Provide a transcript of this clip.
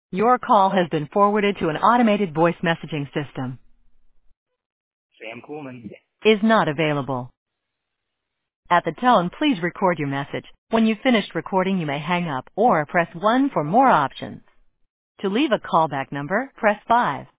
Your call has been forwarded to an automated voice messaging system. Sam Coolman. Is not available. At the tone, please record your message. When you've finished recording, you may hang up or press 1 for more options. To leave a callback number, press 5.